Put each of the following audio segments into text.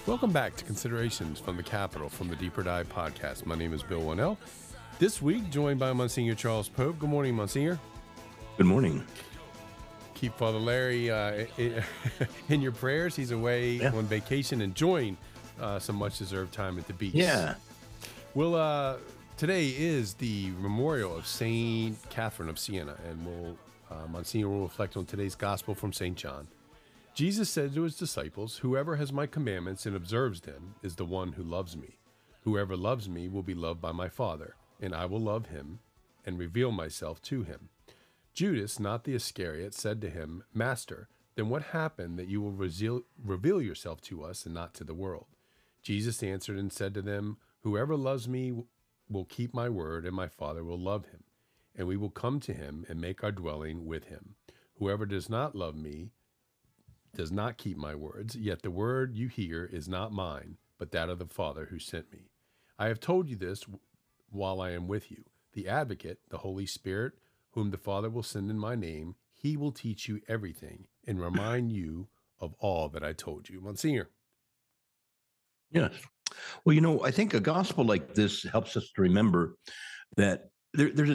Welcome back to Considerations from the Capitol from the Deeper Dive podcast. My name is Bill Wannell. This week, joined by Monsignor Charles Pope. Good morning, Monsignor. Good morning. Keep Father Larry in your prayers. He's away on vacation, enjoying some much-deserved time at the beach. Yeah. Well, today is the memorial of Saint Catherine of Siena, and Monsignor will reflect on today's gospel from St. John. Jesus said to his disciples, "Whoever has my commandments and observes them is the one who loves me. Whoever loves me will be loved by my Father, and I will love him and reveal myself to him." Judas, not the Iscariot, said to him, "Master, then what happened that you will reveal yourself to us and not to the world?" Jesus answered and said to them, "Whoever loves me will keep my word, and my Father will love him, and we will come to him and make our dwelling with him. Whoever does not love me does not keep my words, yet the word you hear is not mine, but that of the Father who sent me. I have told you this while I am with you. The Advocate, the Holy Spirit, whom the Father will send in my name, he will teach you everything and remind you of all that I told you." Monsignor. Yes. Well, I think a gospel like this helps us to remember that there's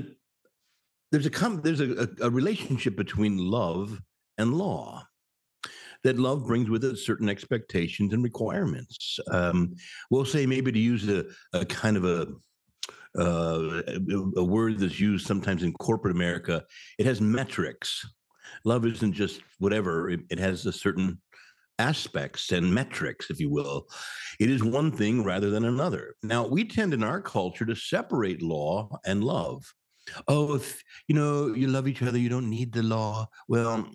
a relationship between love and law. That love brings with it certain expectations and requirements. We'll say, maybe to use a kind of a word that's used sometimes in corporate America, it has metrics. Love isn't just whatever; it has a certain aspects and metrics, if you will. It is one thing rather than another. Now, we tend in our culture to separate law and love. Oh, if you love each other, you don't need the law. Well,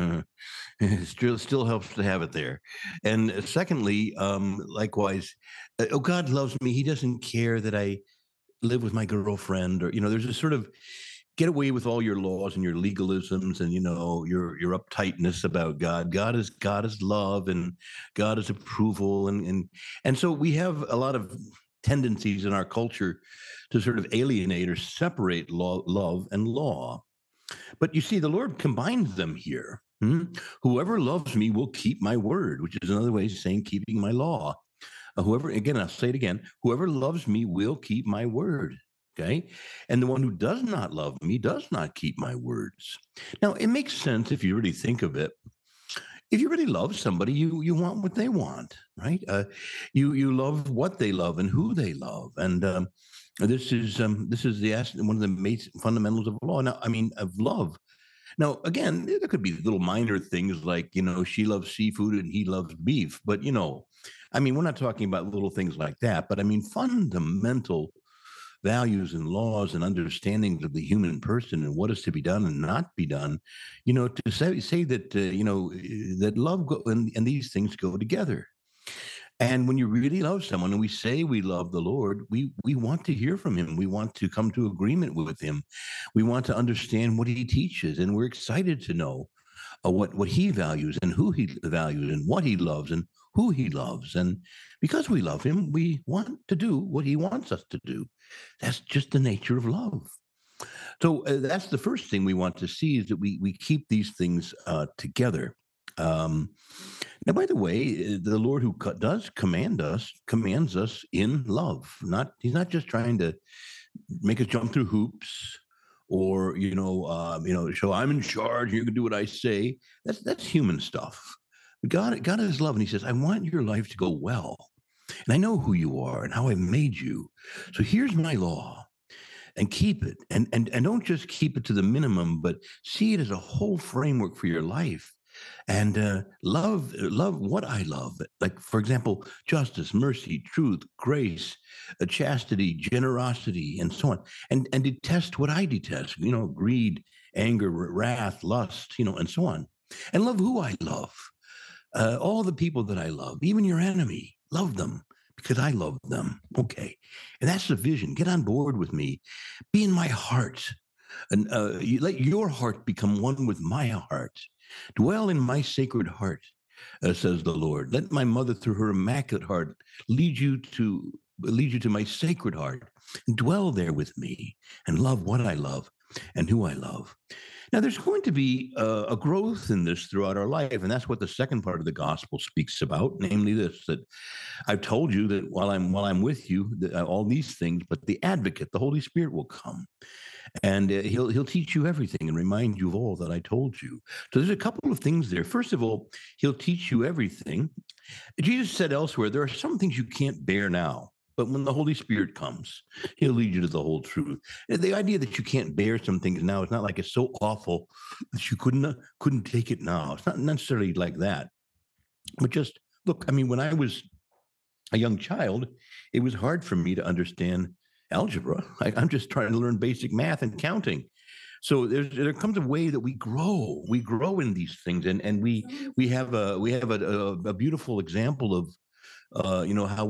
it still helps to have it there. And secondly, likewise, God loves me. He doesn't care that I live with my girlfriend, or there's a sort of get away with all your laws and your legalisms and your uptightness about God. God is love, and God is approval, and so we have a lot of tendencies in our culture to sort of alienate or separate love and law. But you see, the Lord combines them here. Whoever loves me will keep my word, which is another way of saying keeping my law. I'll say it again, whoever loves me will keep my word. Okay. And the one who does not love me does not keep my words. Now, it makes sense if you really think of it. If you really love somebody, you want what they want, right? You love what they love and who they love, and this is one of the fundamentals of law. Now, I mean, of love. Now, again, there could be little minor things like she loves seafood and he loves beef, but I mean, we're not talking about little things like that. But I mean, fundamental values and laws and understandings of the human person and what is to be done and not be done, to say that, that and these things go together. And when you really love someone, and we say we love the Lord, we want to hear from him. We want to come to agreement with him. We want to understand what he teaches, and we're excited to know what he values and who he values and what he loves and who he loves. And because we love him, we want to do what he wants us to do. That's just the nature of love. So that's the first thing we want to see, is that we keep these things together. Now, by the way, the Lord who does commands us in love. He's not just trying to make us jump through hoops, or so I'm in charge. You can do what I say. That's human stuff. But God is love, and he says, "I want your life to go well, and I know who you are and how I made you. So here's my law, and keep it, and don't just keep it to the minimum, but see it as a whole framework for your life, and love what I love. Like, for example, justice, mercy, truth, grace, chastity, generosity, and so on, and detest what I detest. Greed, anger, wrath, lust, and so on, and love who I love." All the people that I love, even your enemy, love them because I love them. Okay. And that's the vision. Get on board with me. Be in my heart. And you let your heart become one with my heart. Dwell in my sacred heart, says the Lord. Let my mother, through her immaculate heart, lead you to my sacred heart. And dwell there with me and love what I love and who I love. Now, there's going to be a growth in this throughout our life, and that's what the second part of the gospel speaks about, namely this: that I've told you that while I'm with you, that, all these things, but the Advocate, the Holy Spirit, will come, and he'll teach you everything and remind you of all that I told you. So there's a couple of things there. First of all, he'll teach you everything. Jesus said elsewhere, there are some things you can't bear now, but when the Holy Spirit comes, he'll lead you to the whole truth. And the idea that you can't bear some things now is not like it's so awful that you couldn't take it now. It's not necessarily like that. But just look, I mean, when I was a young child, it was hard for me to understand algebra. I'm just trying to learn basic math and counting. So there comes a way that we grow. We grow in these things, and we have a beautiful example of how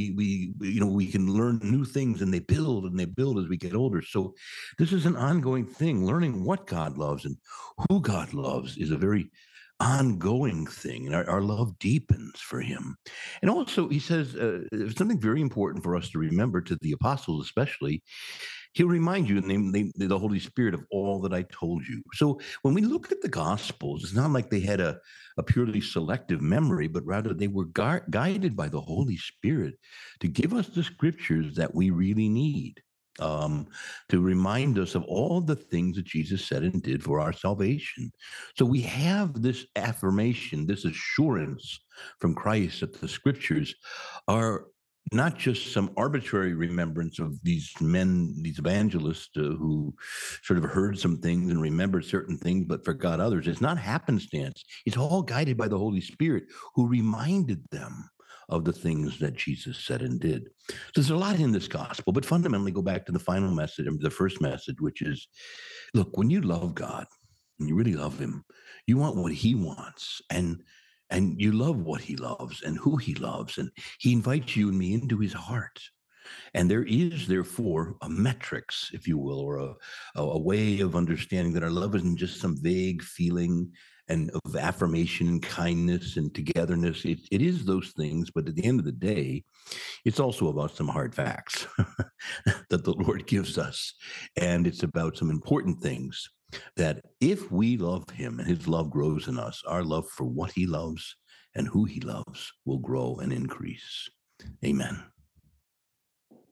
we can learn new things, and they build as we get older. So this is an ongoing thing. Learning what God loves and who God loves is a very ongoing thing, and our love deepens for him. And also he says something very important for us to remember, to the apostles especially. He'll remind you in the name the Holy Spirit of all that I told you. So when we look at the Gospels, it's not like they had a purely selective memory, but rather they were guided by the Holy Spirit to give us the scriptures that we really need, um, to remind us of all the things that Jesus said and did for our salvation. So we have this affirmation, this assurance from Christ that the scriptures are not just some arbitrary remembrance of these men, these evangelists who sort of heard some things and remembered certain things but forgot others. It's not happenstance. It's all guided by the Holy Spirit who reminded them of the things that Jesus said and did. So there's a lot in this gospel, but fundamentally go back to the final message, the first message, which is, look, when you love God and you really love him, you want what he wants, and you love what he loves and who he loves, and he invites you and me into his heart. And there is therefore a metrics, if you will, or a way of understanding that our love isn't just some vague feeling and of affirmation and kindness and togetherness. It is those things, but at the end of the day, it's also about some hard facts that the Lord gives us. And it's about some important things that if we love him and his love grows in us, our love for what he loves and who he loves will grow and increase. Amen.